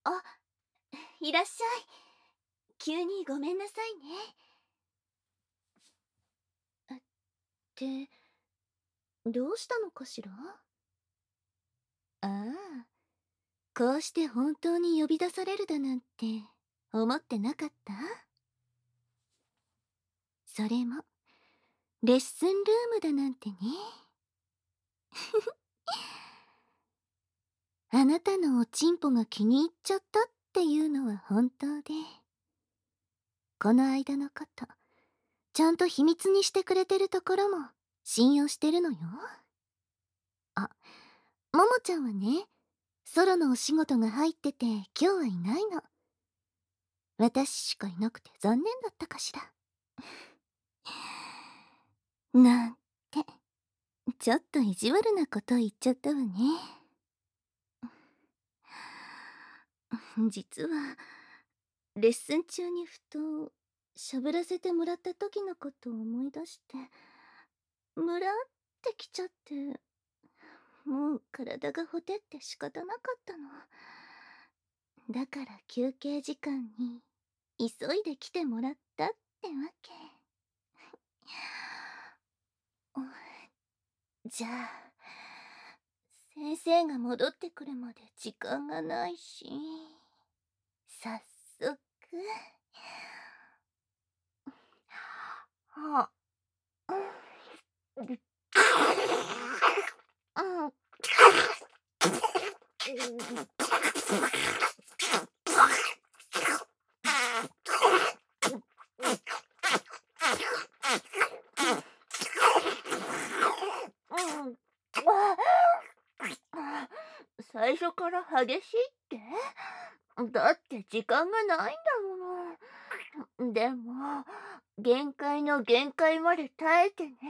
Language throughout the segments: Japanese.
あ、いらっしゃい。急にごめんなさいね。って、どうしたのかしら？ああ、こうして本当に呼び出されるだなんて思ってなかった？それも、レッスンルームだなんてね。あなたのおちんぽが気に入っちゃったっていうのは本当で、この間のこと、ちゃんと秘密にしてくれてるところも信用してるのよ。あ、ももちゃんはね、ソロのお仕事が入ってて今日はいないの。私しかいなくて残念だったかしら。なんて、ちょっと意地悪なこと言っちゃったわね。実は、レッスン中にふと喋らせてもらった時のことを思い出して、ムラってきちゃって、もう体がほてって仕方なかったの。だから休憩時間に急いで来てもらったってわけ。じゃあ、先生が戻ってくるまで時間がないし、早速。あ、うん。最初から激しいって？だって時間がないんだもの。でも、限界の限界まで耐えてね。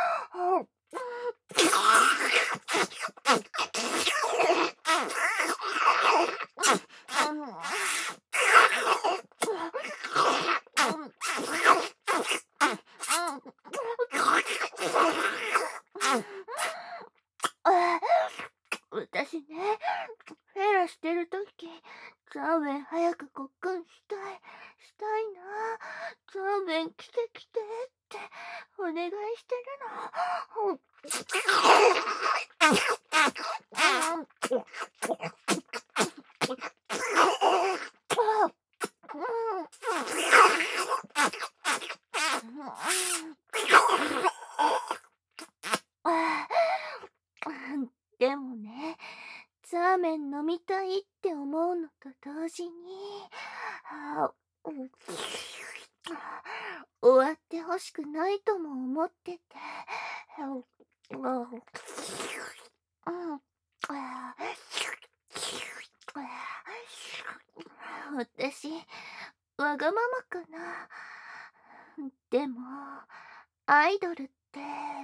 私ね、フェラしてるとき、ザーメン早くごっくんしたい、したいな。ザーメン来て来てってお願いしてるの。でもね、ザーメン飲みたいって思うのと同時に、あ終わってほしくないとも思ってて、私、わがままかな。でも、アイドルって、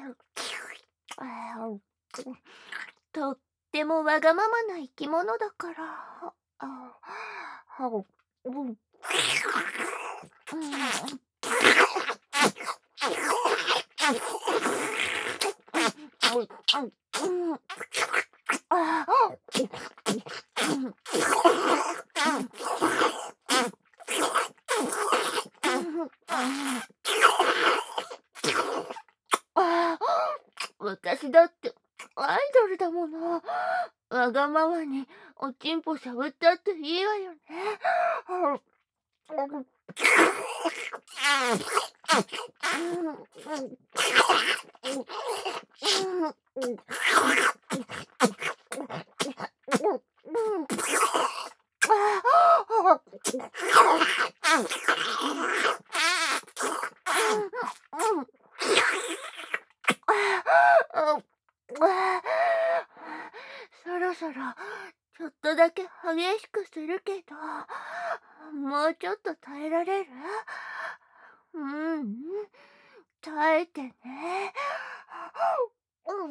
とってもわがままな生き物だから。うん。私だってアイドルだもの。わがままにおちんぽしゃぶったっていいわよね。そろそろちょっとだけ激しくするけど、もうちょっと耐えられる？うん、耐えてね。うん。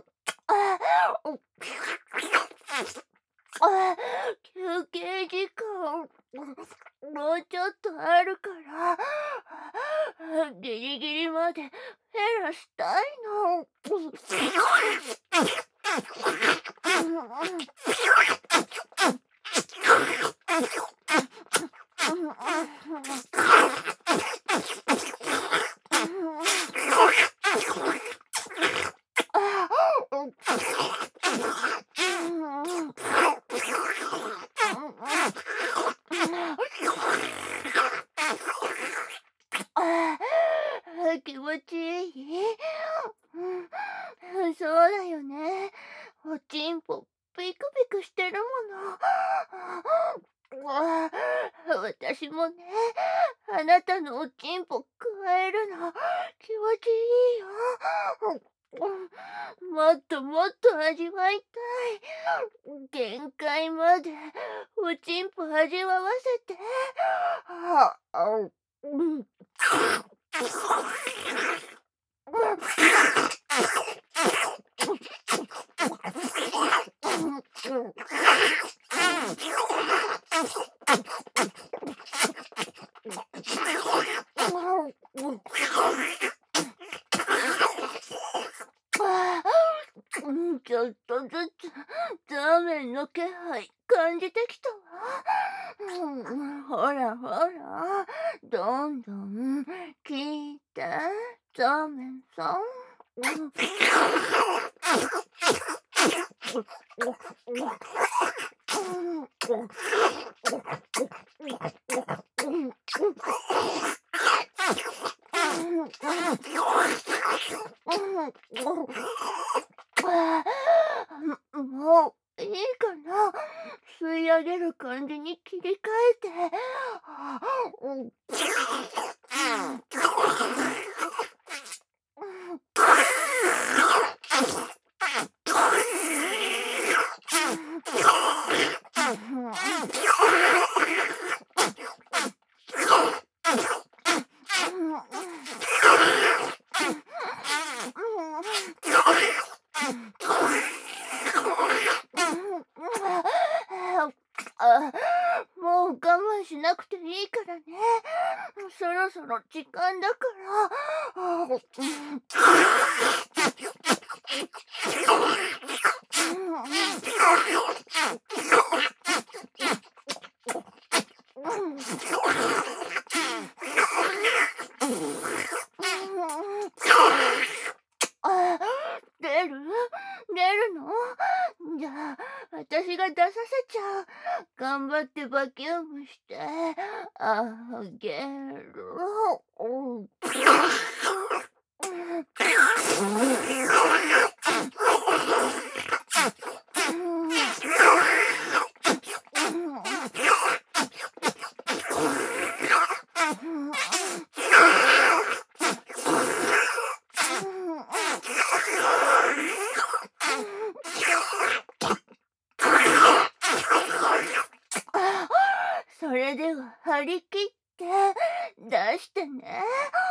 休憩時間。 もうちょっとあるから、ギリギリまで減らしたいの。気持ちいい？そうだよね。おちんぽピクピクしてるもの。私もね、あなたのおちんぽくわえるの気持ちいいよ。もっともっと味わいたい。限界までおちんぽ味わわせて。うん。ちょっとずつザーメンの気配感じてきたわ。ほらほら、どんどん聞いて、ザーメンさん。もういいかな。吸い上げる感じに切り替えて。もう我慢しなくていいからね。そろそろ時間だから。あ、出るの？じゃあ、私が出させちゃう。頑張ってバキュームして、あげる。うん。それでは張り切って出してね。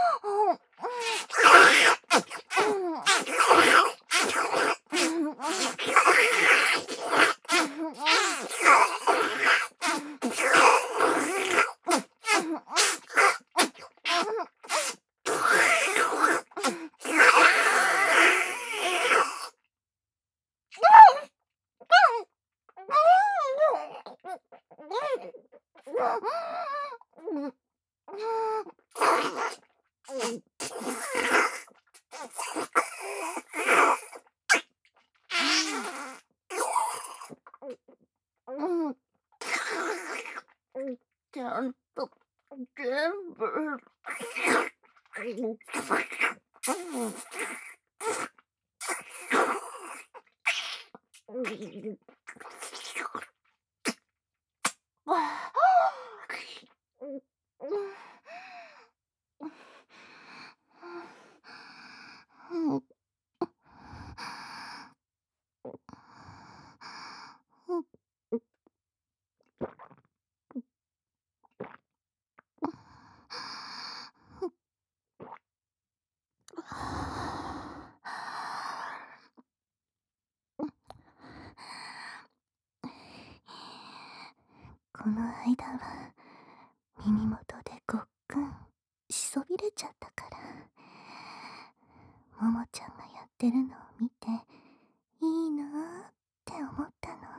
ちゃんと全部。 この間は耳元でごっくんしそびれちゃったから、ももちゃんがやってるのを見ていいなーって思ったの。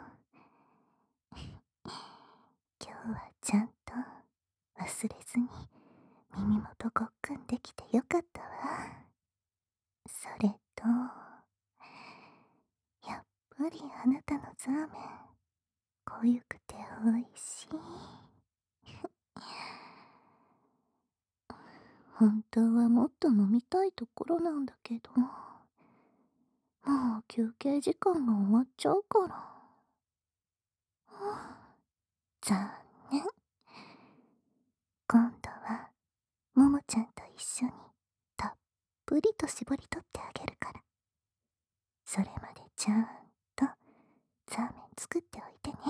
今日はちゃんと忘れずに耳元ごっくんできてよかったわ。それと、やっぱりあなたのザーメン濃ゆくておいしい。本当はもっと飲みたいところなんだけど、もう休憩時間が終わっちゃうから。残念。今度はももちゃんと一緒にたっぷりと絞り取ってあげるから、それまでちゃんとザーメン作っておいてね。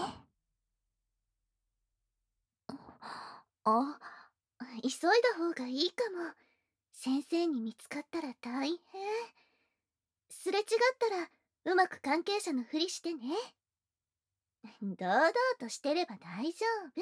あ、急いだ方がいいかも。先生に見つかったら大変。すれ違ったらうまく関係者のふりしてね。堂々としてれば大丈夫。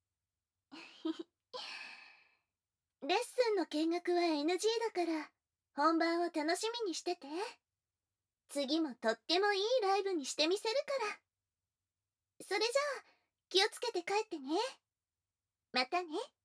レッスンの見学は NG だから本番を楽しみにしてて。次もとってもいいライブにしてみせるから。それじゃあ気をつけて帰ってね。またね。